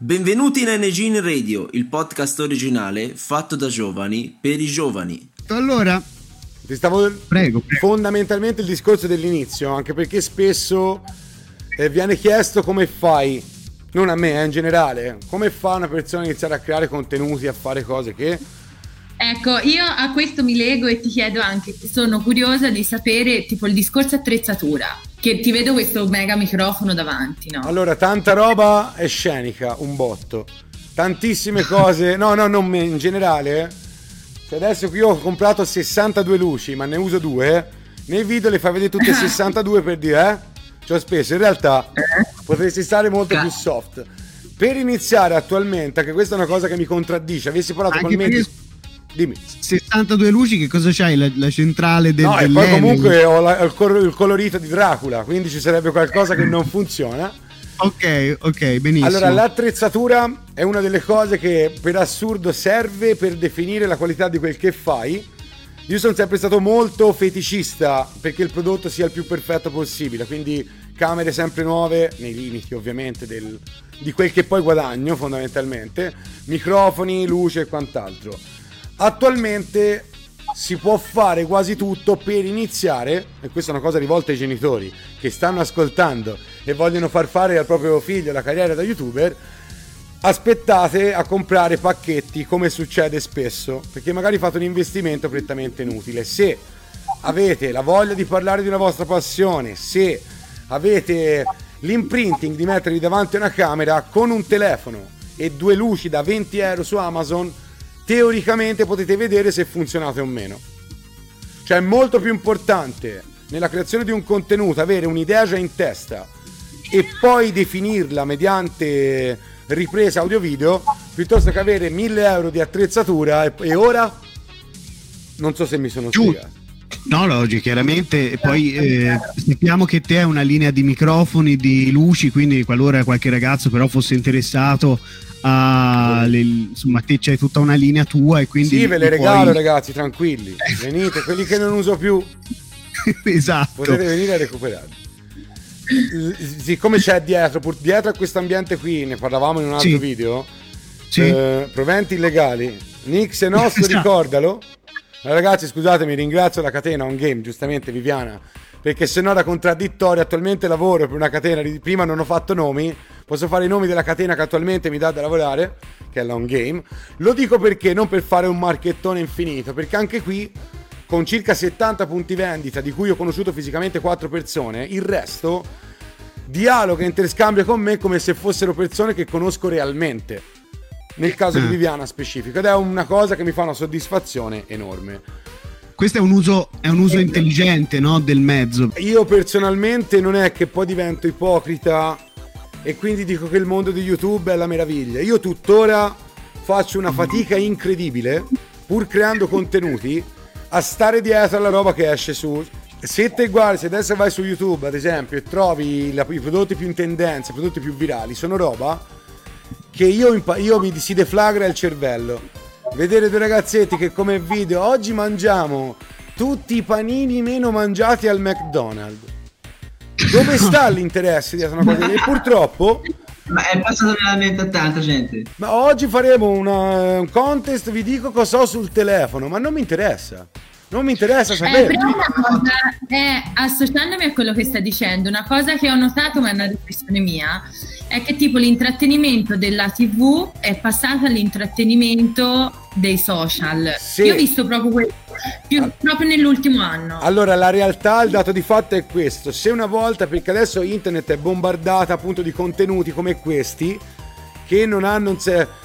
Benvenuti in NG Radio, il podcast originale fatto da giovani per i giovani. Allora, ti stavo prego. Fondamentalmente il discorso dell'inizio, anche perché spesso viene chiesto come fai, non a me, in generale, come fa una persona a iniziare a creare contenuti, a fare cose che... Ecco, io a questo mi lego e ti chiedo anche, sono curiosa di sapere tipo il discorso attrezzatura, che ti vedo questo mega microfono davanti, no? Allora, tanta roba è scenica, un botto, tantissime cose, no, non me, in generale, se adesso qui ho comprato 62 luci, ma ne uso 2, nei video le fai vedere tutte e 62 per dire, ci ho speso, in realtà potresti stare molto più soft. Per iniziare attualmente, anche questa è una cosa che mi contraddice, avessi parlato con me... Dimmi. 62 luci, che cosa c'hai? La centrale del... No, e poi comunque ho il colorito di Dracula, quindi ci sarebbe qualcosa che non funziona. Ok, benissimo. Allora, l'attrezzatura è una delle cose che per assurdo serve per definire la qualità di quel che fai. Io sono sempre stato molto feticista perché il prodotto sia il più perfetto possibile, quindi camere sempre nuove, nei limiti ovviamente di quel che poi guadagno fondamentalmente, microfoni, luce e quant'altro. Attualmente si può fare quasi tutto per iniziare, e questa è una cosa rivolta ai genitori che stanno ascoltando e vogliono far fare al proprio figlio la carriera da youtuber. Aspettate a comprare pacchetti, come succede spesso, perché magari fate un investimento prettamente inutile. Se avete la voglia di parlare di una vostra passione, se avete l'imprinting di mettervi davanti a una camera con un telefono e 2 luci da 20 euro su Amazon, teoricamente potete vedere se funzionate o meno. Cioè è molto più importante nella creazione di un contenuto avere un'idea già in testa e poi definirla mediante ripresa audio-video, piuttosto che avere 1.000 euro di attrezzatura e ora non so se mi sono spiegato. No, chiaramente. Poi sappiamo che te hai una linea di microfoni, di luci, quindi qualora qualche ragazzo però fosse interessato insomma, te c'hai tutta una linea tua e quindi sì, ve le regalo, ragazzi, tranquilli, venite, quelli che non uso più esatto, potete venire a recuperare. Siccome c'è dietro a questo ambiente qui, ne parlavamo in un altro video, proventi illegali, Nix è nostro, esatto. Ricordalo. Ragazzi, scusatemi, ringrazio la catena On Game, giustamente Viviana, perché se no era contraddittorio. Attualmente lavoro per una catena, prima non ho fatto nomi, posso fare i nomi della catena che attualmente mi dà da lavorare, che è la On Game. Lo dico perché, non per fare un marchettone infinito, perché anche qui, con circa 70 punti vendita, di cui ho conosciuto fisicamente 4 persone, il resto dialoga e interscambia con me come se fossero persone che conosco realmente, nel caso di Viviana specifico, ed è una cosa che mi fa una soddisfazione enorme. Questo è un uso intelligente, no, del mezzo. Io personalmente non è che poi divento ipocrita e quindi dico che il mondo di YouTube è la meraviglia. Io tuttora faccio una fatica incredibile, pur creando contenuti, a stare dietro alla roba che esce su. Se te guardi, se adesso vai su YouTube ad esempio e trovi i prodotti più in tendenza, i prodotti più virali, sono roba che io mi si deflagra il cervello. Vedere 2 ragazzetti che come video oggi mangiamo tutti i panini meno mangiati al McDonald's. Dove sta l'interesse di una cosa? E purtroppo ma è passato nella mente a tanta gente. Ma oggi faremo un contest, vi dico cosa ho sul telefono, ma non mi interessa. Non mi interessa sapere. Però una cosa associandomi a quello che sta dicendo, una cosa che ho notato, ma è una riflessione mia, è che tipo l'intrattenimento della TV è passato all'intrattenimento dei social. Sì. Io ho visto proprio questo, proprio nell'ultimo anno. Allora, la realtà, il dato di fatto è questo. Se una volta, perché adesso internet è bombardata appunto di contenuti come questi, che non hanno...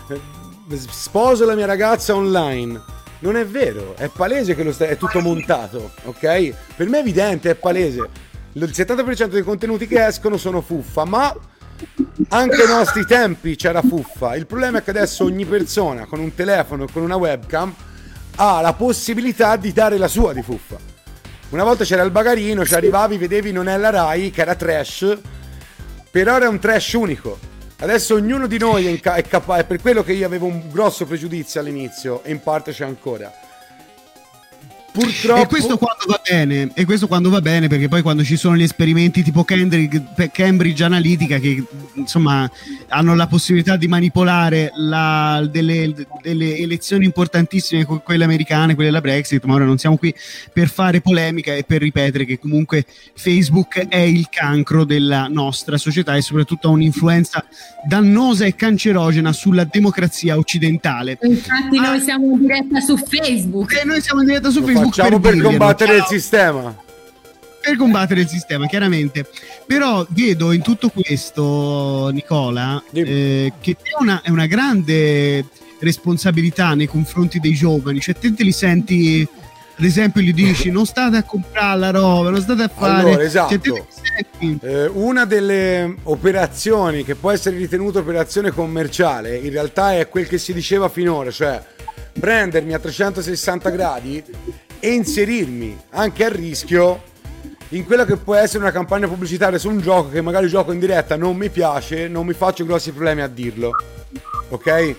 sposo la mia ragazza online. Non è vero, è palese che è tutto montato, ok? Per me è evidente, è palese. Il 70% dei contenuti che escono sono fuffa, ma anche ai nostri tempi c'era fuffa. Il problema è che adesso ogni persona con un telefono e con una webcam ha la possibilità di dare la sua di fuffa. Una volta c'era il bagarino, ci arrivavi, vedevi Non è la Rai, che era trash, però era un trash unico. Adesso ognuno di noi è capace, è per quello che io avevo un grosso pregiudizio all'inizio e in parte c'è ancora. Purtroppo. E questo quando va bene, perché poi quando ci sono gli esperimenti tipo Cambridge Analytica, che insomma hanno la possibilità di manipolare delle elezioni importantissime, quelle americane, quelle della Brexit, ma ora non siamo qui per fare polemica e per ripetere che comunque Facebook è il cancro della nostra società e soprattutto ha un'influenza dannosa e cancerogena sulla democrazia occidentale. Infatti noi siamo in diretta su Facebook. E noi siamo in diretta su Lo Facebook facciamo per dirglielo. combattere il Ciao. sistema. Per combattere il sistema, chiaramente. Però vedo in tutto questo, Nicola, che te è una grande responsabilità nei confronti dei giovani. Cioè te li senti, ad esempio, gli dici non state a comprare la roba, non state a fare. Allora, esatto. Cioè, te li senti. Una delle operazioni che può essere ritenuta operazione commerciale in realtà è quel che si diceva finora, cioè prendermi a 360 gradi e inserirmi anche a rischio in quella che può essere una campagna pubblicitaria su un gioco che magari gioco in diretta, non mi piace, non mi faccio grossi problemi a dirlo, ok?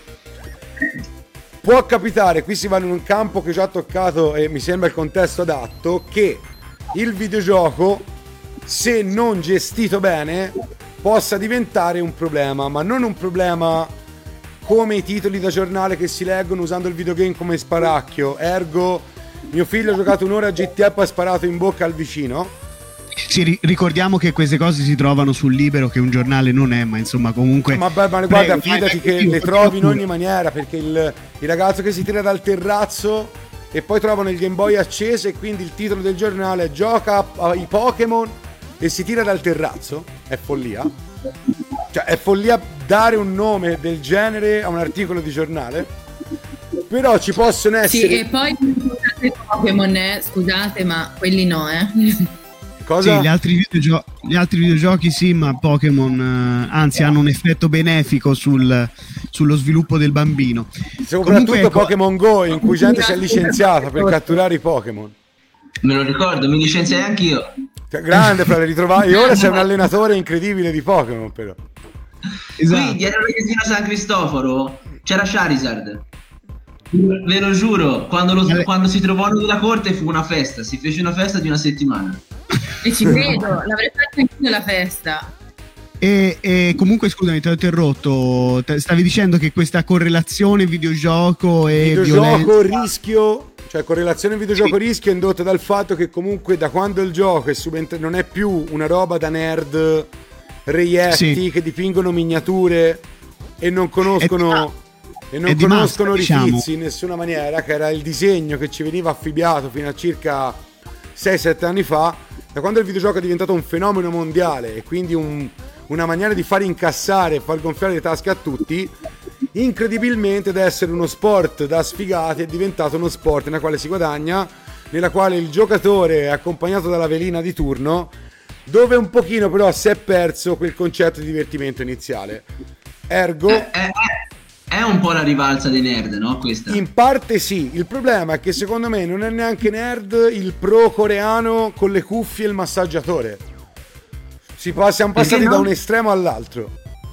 Può capitare, qui si va in un campo che ho già toccato e mi sembra il contesto adatto, che il videogioco, se non gestito bene, possa diventare un problema, ma non un problema come i titoli da giornale che si leggono usando il videogame come sparacchio, ergo mio figlio ha giocato un'ora a GTA e poi ha sparato in bocca al vicino. Sì, ricordiamo che queste cose si trovano sul Libero, che un giornale non è, ma insomma comunque. Ma guarda, fidati che le trovi in ogni maniera, perché il ragazzo che si tira dal terrazzo e poi trovano il Game Boy acceso e quindi il titolo del giornale è gioca ai Pokémon e si tira dal terrazzo, è follia. Cioè è follia dare un nome del genere a un articolo di giornale. Però ci possono essere. Sì, e poi i Pokémon, scusate, ma quelli no, Cosa? Sì, gli altri videogiochi sì, ma Pokémon anzi hanno un effetto benefico sullo sviluppo del bambino. Soprattutto Comunque, ecco, Pokémon Go, in cui gente si è licenziata per catturare i Pokémon. Me lo ricordo, mi licenziai anch'io. Cioè, grande, fra le ritrovai. E ora sei un allenatore incredibile di Pokémon, però. esatto. Qui dietro il casino San Cristoforo c'era Charizard. Ve lo giuro, quando si trovò nella corte fu una festa, si fece una festa di una settimana. E ci credo, l'avrei fatto anch'io la festa. E comunque scusami, ti ho interrotto. Stavi dicendo che questa correlazione videogioco e Videogioco violenza... rischio, cioè correlazione videogioco rischio è indotta dal fatto che comunque da quando il gioco non è più una roba da nerd reietti che dipingono miniature e non conoscono rifizi in nessuna maniera, che era il disegno che ci veniva affibbiato fino a circa 6-7 anni fa. Da quando il videogioco è diventato un fenomeno mondiale e quindi una maniera di far incassare e far gonfiare le tasche a tutti, incredibilmente da essere uno sport da sfigati è diventato uno sport nella quale si guadagna, nella quale il giocatore è accompagnato dalla velina di turno, dove un pochino però si è perso quel concetto di divertimento iniziale. Ergo È un po' la rivalsa dei nerd, no? Questa. in parte sì, il problema è che secondo me non è neanche nerd il pro coreano con le cuffie e il massaggiatore. Siamo passati no? da un estremo all'altro.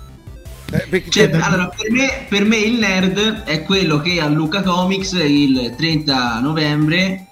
Allora, per me il nerd è quello che a Lucca Comics il 30 novembre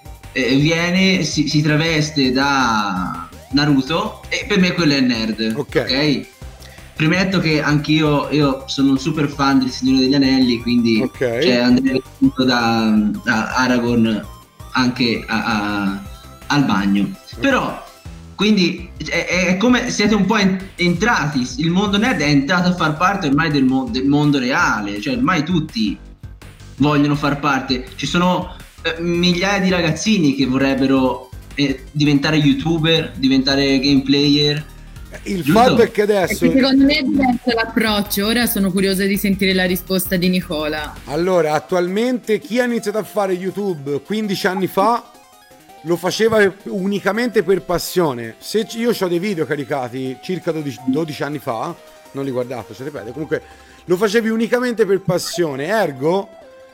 si traveste da Naruto, e per me quello è il nerd. Ok? Premetto che io sono un super fan del Signore degli Anelli, quindi andrei da Aragorn anche al bagno. Però quindi è come siete un po' entrati, il mondo nerd è entrato a far parte ormai del mondo reale, cioè ormai tutti vogliono far parte. Ci sono migliaia di ragazzini che vorrebbero diventare youtuber, diventare game player. Il fatto è che adesso secondo me è diverso l'approccio. Ora sono curiosa di sentire la risposta di Nicola. Allora, attualmente chi ha iniziato a fare YouTube 15 anni fa lo faceva unicamente per passione. Se io ho dei video caricati circa 12 anni fa, non li guardate, se ripeto, comunque lo facevi unicamente per passione, ergo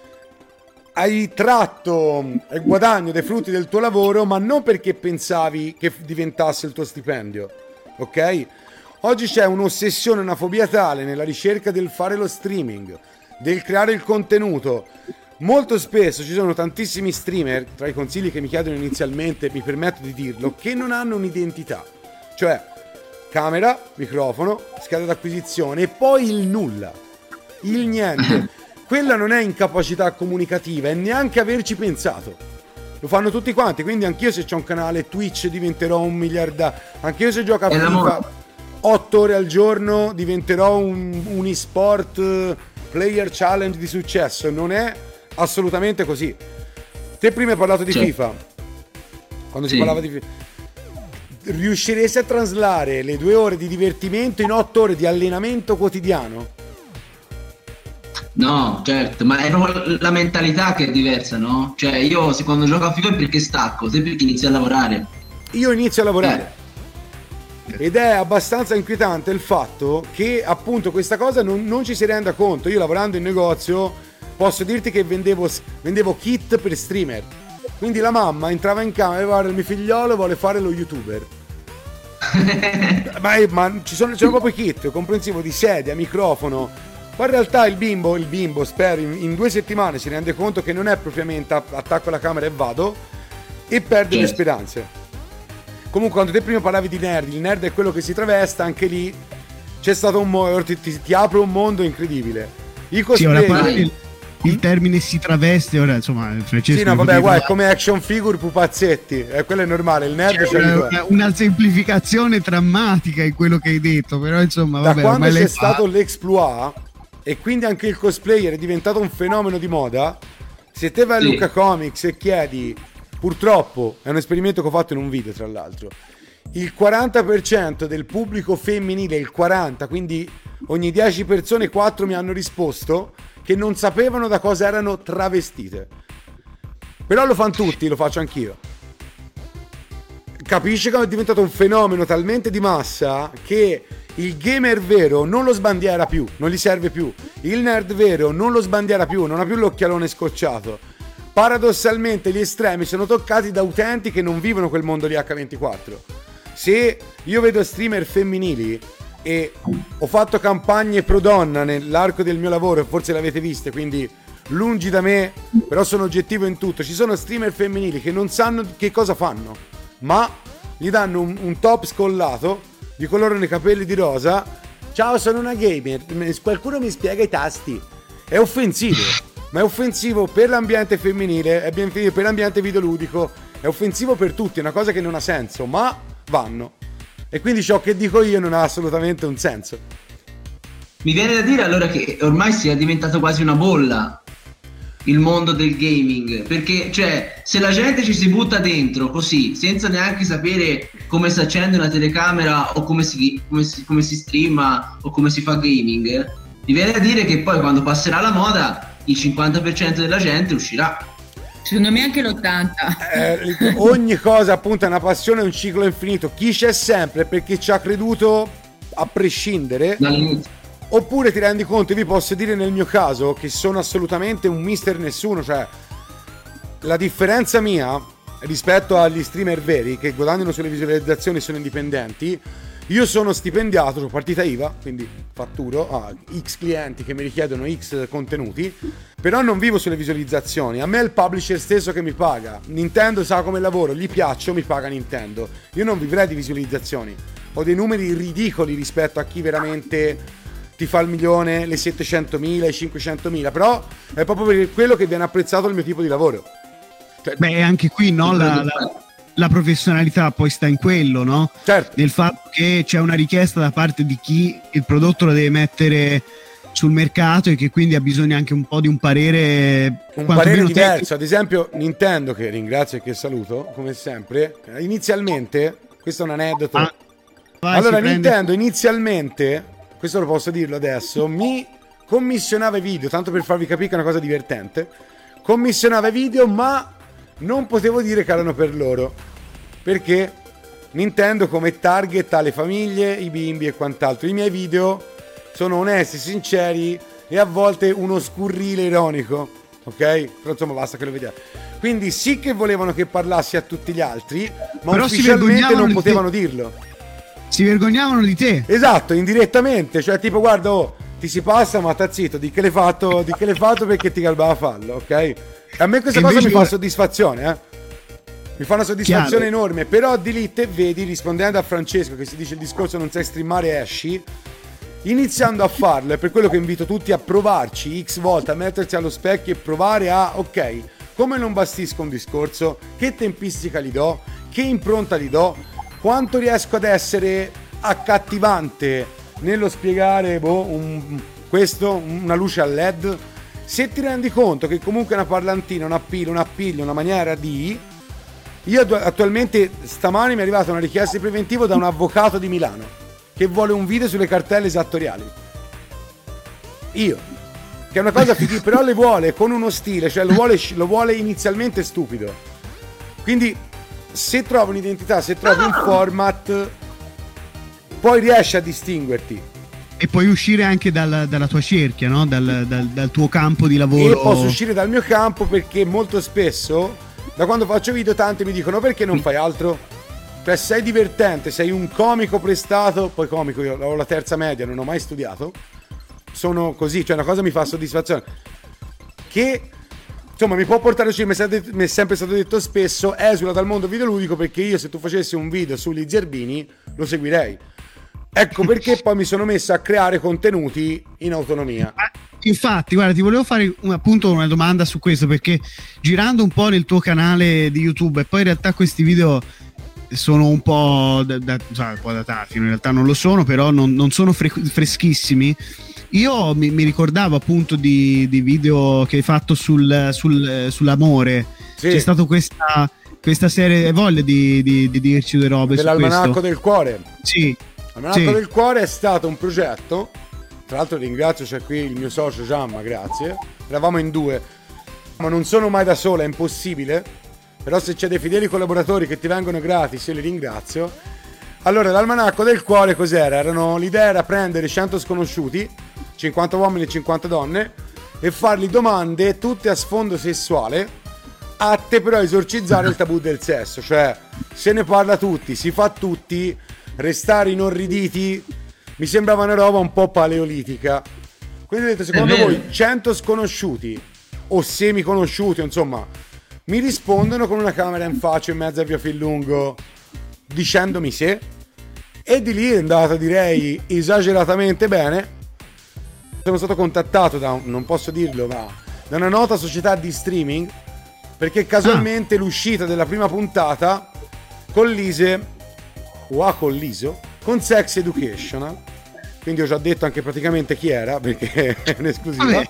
hai tratto il guadagno dei frutti del tuo lavoro, ma non perché pensavi che diventasse il tuo stipendio. Ok? Oggi c'è un'ossessione, una fobia tale nella ricerca del fare lo streaming, del creare il contenuto, molto spesso ci sono tantissimi streamer, tra i consigli che mi chiedono inizialmente, mi permetto di dirlo, che non hanno un'identità, cioè camera, microfono, scheda d'acquisizione e poi il nulla, il niente. Quella non è incapacità comunicativa e neanche averci pensato. Lo fanno tutti quanti, quindi anch'io se c'ho un canale Twitch diventerò un miliardario, anch'io se gioco a FIFA 8 ore al giorno diventerò un e-sport player challenge di successo. Non è assolutamente così. Te prima hai parlato di FIFA, quando si parlava di FIFA, riusciresti a traslare le 2 ore di divertimento in 8 ore di allenamento quotidiano? No, certo, ma è proprio la mentalità che è diversa, no? Cioè io se quando gioco a FIFA è perché stacco, te perché inizi a lavorare. Io inizio a lavorare. Ed è abbastanza inquietante il fatto che appunto questa cosa non ci si renda conto. Io lavorando in negozio posso dirti che vendevo kit per streamer. Quindi la mamma entrava in camera e guarda, il mio figliolo vuole fare lo youtuber. ma c'erano proprio kit comprensivo di sedia, microfono. Ma in realtà il bimbo spero in 2 settimane si rende conto che non è propriamente attacco la camera e vado, e perde le speranze. Comunque quando te prima parlavi di nerd, il nerd è quello che si travesta, anche lì c'è stato un mondo, ti apre un mondo incredibile. I cosplay, il termine si traveste, ora insomma Francesco, sì, no, vabbè, guarda, come action figure pupazzetti, quello è normale, il nerd c'è una semplificazione drammatica in quello che hai detto, però insomma vabbè, da quando c'è stato l'exploit e quindi anche il cosplayer è diventato un fenomeno di moda. Se te vai a Luca Comics e chiedi, purtroppo è un esperimento che ho fatto in un video tra l'altro, il 40% del pubblico femminile, il 40%, quindi ogni 10 persone 4 mi hanno risposto che non sapevano da cosa erano travestite. Però lo fanno tutti, lo faccio anch'io. Capisci come è diventato un fenomeno talmente di massa che il gamer vero non lo sbandiera più, non gli serve più. Il nerd vero non lo sbandiera più, non ha più l'occhialone scocciato. Paradossalmente gli estremi sono toccati da utenti che non vivono quel mondo di H24. Se io vedo streamer femminili e ho fatto campagne pro donna nell'arco del mio lavoro, forse le avete viste, quindi lungi da me, però sono oggettivo in tutto. Ci sono streamer femminili che non sanno che cosa fanno, ma gli danno un top scollato, gli colorano i capelli di rosa. Ciao, sono una gamer, qualcuno mi spiega i tasti. È offensivo, ma è offensivo per l'ambiente femminile, è offensivo per l'ambiente videoludico, è offensivo per tutti, è una cosa che non ha senso, ma vanno. E quindi ciò che dico io non ha assolutamente un senso. Mi viene da dire allora che ormai sia diventato quasi una bolla il mondo del gaming, perché cioè se la gente ci si butta dentro così senza neanche sapere come si accende una telecamera o come si streama o come si fa gaming, mi viene da dire che poi quando passerà la moda il 50% della gente uscirà. Secondo me anche l'80%. Ogni cosa appunto è una passione, è un ciclo infinito. Chi c'è sempre perché ci ha creduto a prescindere, oppure ti rendi conto, vi posso dire nel mio caso che sono assolutamente un mister nessuno, cioè la differenza mia rispetto agli streamer veri che guadagnano sulle visualizzazioni e sono indipendenti, io sono stipendiato, ho partita IVA, quindi fatturo a X clienti che mi richiedono X contenuti, però non vivo sulle visualizzazioni. A me è il publisher stesso che mi paga. Nintendo sa come lavoro, gli piaccio, mi paga Nintendo. Io non vivrei di visualizzazioni. Ho dei numeri ridicoli rispetto a chi veramente ti fa il milione, le 700.000, i 500.000, però è proprio per quello che viene apprezzato il mio tipo di lavoro. Cioè, beh, anche qui no, la professionalità poi sta in quello, no? Certo. Nel fatto che c'è una richiesta da parte di chi il prodotto lo deve mettere sul mercato e che quindi ha bisogno anche un po' di un parere diverso. Ad esempio Nintendo, che ringrazio e che saluto come sempre, inizialmente, questo è un aneddoto, allora Nintendo inizialmente, questo lo posso dirlo adesso, mi commissionava i video, tanto per farvi capire che è una cosa divertente, commissionava i video ma non potevo dire che erano per loro, perché Nintendo come target ha le famiglie, i bimbi e quant'altro. I miei video sono onesti, sinceri e a volte uno scurrile ironico, ok? Però insomma basta che lo vediate. Quindi sì che volevano che parlassi a tutti gli altri, ma però ufficialmente non potevano dirlo. Si vergognavano di te. Esatto, indirettamente, cioè tipo guarda, ti si passa, ma sta zitto, di che l'hai fatto perché ti calbava farlo, ok? A me questa cosa mi fa soddisfazione, mi fa una soddisfazione enorme, però di lì te vedi, rispondendo a Francesco che si dice il discorso non sai streamare, esci, iniziando a farlo, è per quello che invito tutti a provarci x volte, a mettersi allo specchio e provare a, ok, come non bastisco un discorso, che tempistica gli do, che impronta gli do, quanto riesco ad essere accattivante nello spiegare una luce a LED. Se ti rendi conto che comunque una parlantina, una pila, un appiglio, una maniera di... Io attualmente stamani mi è arrivata una richiesta di preventivo da un avvocato di Milano che vuole un video sulle cartelle esattoriali. Io, che è una cosa fighissima, però le vuole con uno stile, cioè lo vuole inizialmente stupido. Quindi se trovi un'identità, se trovi un format, poi riesci a distinguerti. E puoi uscire anche dalla tua cerchia, no? Dal tuo campo di lavoro. Io posso uscire dal mio campo perché molto spesso, da quando faccio video, tanti mi dicono perché non fai altro? Cioè sei divertente, sei un comico prestato, poi comico, io ho la terza media, non ho mai studiato, sono così, cioè una cosa mi fa soddisfazione. Che, insomma, mi può portare mi è sempre stato detto spesso, esula dal mondo videoludico perché io se tu facessi un video sugli zerbini lo seguirei. Ecco perché poi mi sono messo a creare contenuti in autonomia. Infatti, guarda, ti volevo fare appunto una domanda su questo, perché girando un po' nel tuo canale di YouTube, e poi in realtà questi video sono un po' datati, in realtà non lo sono, però non sono freschissimi. Io mi ricordavo appunto di video che hai fatto sull'amore. Sì. C'è stata questa serie, hai voglia di dirci due robe dell'Almanacco del Cuore. Sì. L'Almanacco del Cuore è stato un progetto, tra l'altro ringrazio, c'è qui il mio socio Giamma, grazie, eravamo in due, ma non sono mai da sola, è impossibile, però se c'è dei fedeli collaboratori che ti vengono gratis io li ringrazio. Allora, l'Almanacco del Cuore cos'era? L'idea era prendere 100 sconosciuti, 50 uomini e 50 donne, e fargli domande tutte a sfondo sessuale, atte però a esorcizzare il tabù del sesso, cioè se ne parla tutti, si fa tutti, restare inorriditi mi sembrava una roba un po' paleolitica. Quindi ho detto, secondo voi 100 sconosciuti o semiconosciuti, insomma, mi rispondono con una camera in faccia in mezzo a via Fillungo dicendomi se, e di lì è andata, direi, esageratamente bene. Sono stato contattato non posso dirlo, ma da una nota società di streaming, perché casualmente l'uscita della prima puntata collise o ha colliso con Sex Education, quindi ho già detto anche praticamente chi era perché è un'esclusiva.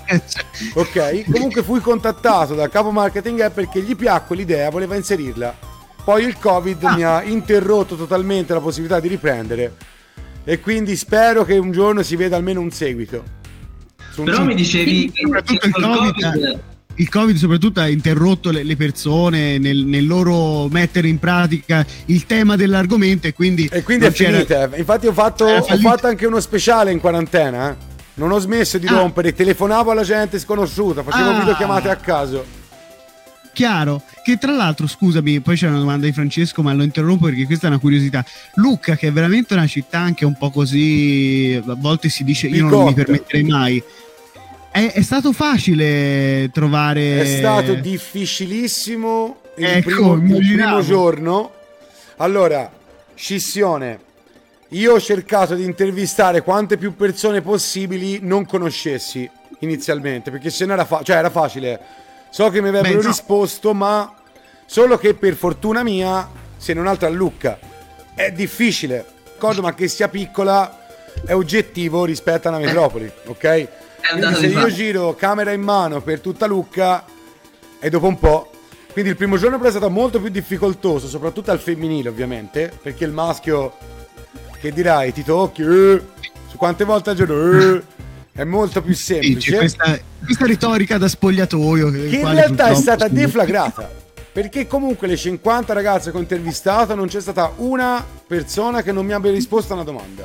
Ok, comunque fui contattato dal capo marketing perché gli piacque l'idea, voleva inserirla, poi il Covid mi ha interrotto totalmente la possibilità di riprendere, e quindi spero che un giorno si veda almeno un seguito. Però mi dicevi che il Covid soprattutto ha interrotto le persone nel loro mettere in pratica il tema dell'argomento, e quindi è finita. Infatti ho fatto anche uno speciale in quarantena, non ho smesso di rompere, telefonavo alla gente sconosciuta, facevo videochiamate a caso. Chiaro, che tra l'altro, scusami, poi c'è una domanda di Francesco, ma lo interrompo perché questa è una curiosità. Lucca, che è veramente una città anche un po' così, a volte si dice io non mi permetterei mai. È stato facile trovare... È stato difficilissimo il primo giorno. Allora, scissione. Io ho cercato di intervistare quante più persone possibili non conoscessi inizialmente, perché se no era facile. So che mi avrebbero risposto, ma solo che per fortuna mia, se non altro a Lucca, è difficile. Ma che sia piccola è oggettivo rispetto a una metropoli, ok? Quindi se io giro camera in mano per tutta Lucca, e dopo un po', quindi il primo giorno però è stato molto più difficoltoso, soprattutto al femminile ovviamente, perché il maschio, che dirai, ti tocchi su quante volte al giorno è molto più semplice. Questa retorica da spogliatoio che in realtà è stata deflagrata, perché comunque le 50 ragazze che ho intervistato non c'è stata una persona che non mi abbia risposto a una domanda.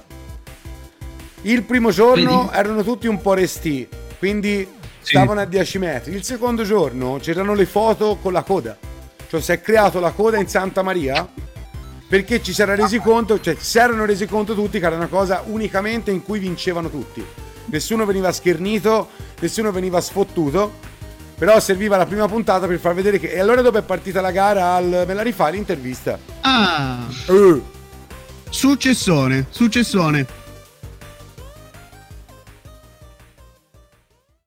Il primo giorno erano tutti un po' resti, quindi stavano a 10 metri. Il secondo giorno c'erano le foto con la coda, cioè si è creato la coda in Santa Maria, perché ci si era resi conto, cioè si erano resi conto tutti che era una cosa unicamente in cui vincevano tutti. nessuno veniva schernito, nessuno veniva sfottuto, però serviva la prima puntata per far vedere che... E allora dopo è partita la gara me la rifai l'intervista? Successone.